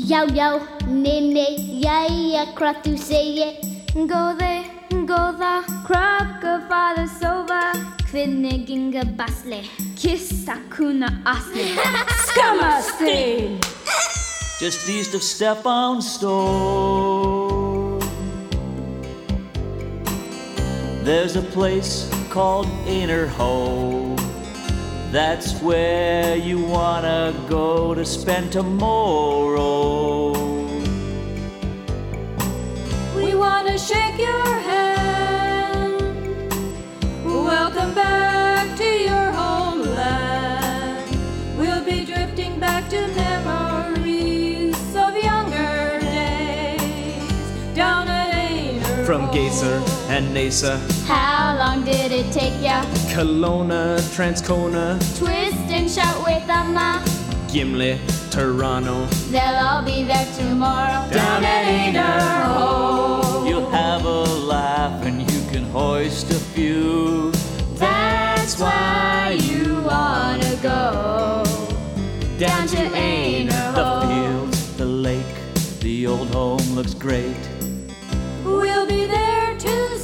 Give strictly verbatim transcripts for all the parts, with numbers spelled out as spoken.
Já, já, nei, nei, jæja, hvað þú segir? Góði, góða, krökkufaður sofa. Hvernig gengur basli? Kissa kuna asli. Skammast þín! Just east of Stephans's store, there's a place called Innerho. That's where you wanna go to spend tomorrow. We wanna shake your hand. Welcome back to your homeland. We'll be drifting back to memories of younger days down at Einar. From Gazer and Nasa, How long did it take ya? Kelowna, Transcona, Twist and shout with Amma. Gimli, Toronto. They'll all be there tomorrow down at Einar. You'll have a laugh and you can hoist a few. That's why you wanna go down to Einar. The fields, the lake, the old home looks great. We'll be there to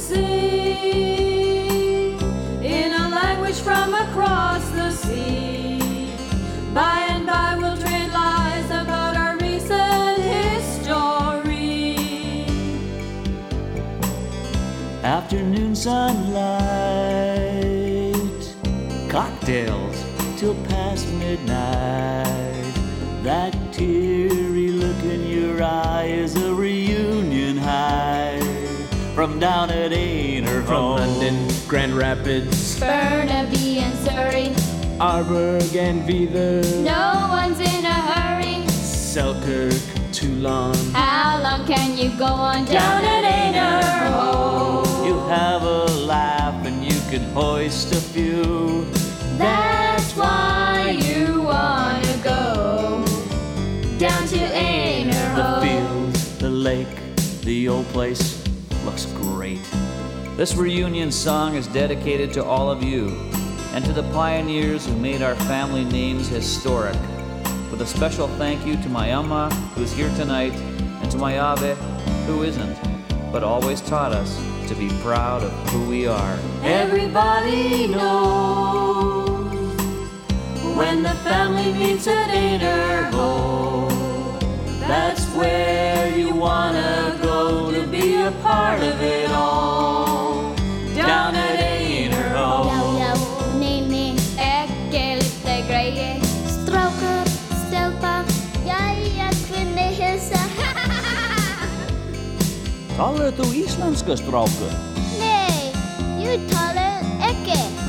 sing in a language from across the sea. By and by we'll trade lies about our recent history. Afternoon sunlight, cocktails till past midnight. That teary look in your eye is a reunion high. From down at Einar, From London, Grand Rapids, Burnaby and Surrey, Arborg and Veether, no one's in a hurry. Selkirk, Toulon. How long can you go on down at Einar? You have a laugh and you can hoist a few. That's why you wanna go down to Einar. The fields, the lake, the old place looks great. This reunion song is dedicated to all of you and to the pioneers who made our family names historic. With a special thank you to my Amma, who's here tonight, and to my Ave, who isn't, but always taught us to be proud of who we are. Everybody knows when the family meets at Einar. That's where you wanna go to be a part of it all. Down at Einar. Já, já, nei, nei, Ekki lite grejer. strákur, stelpa, jæja, hvernig hilsa? Talar þú íslenska, strákur? Nei, ég tala ekki.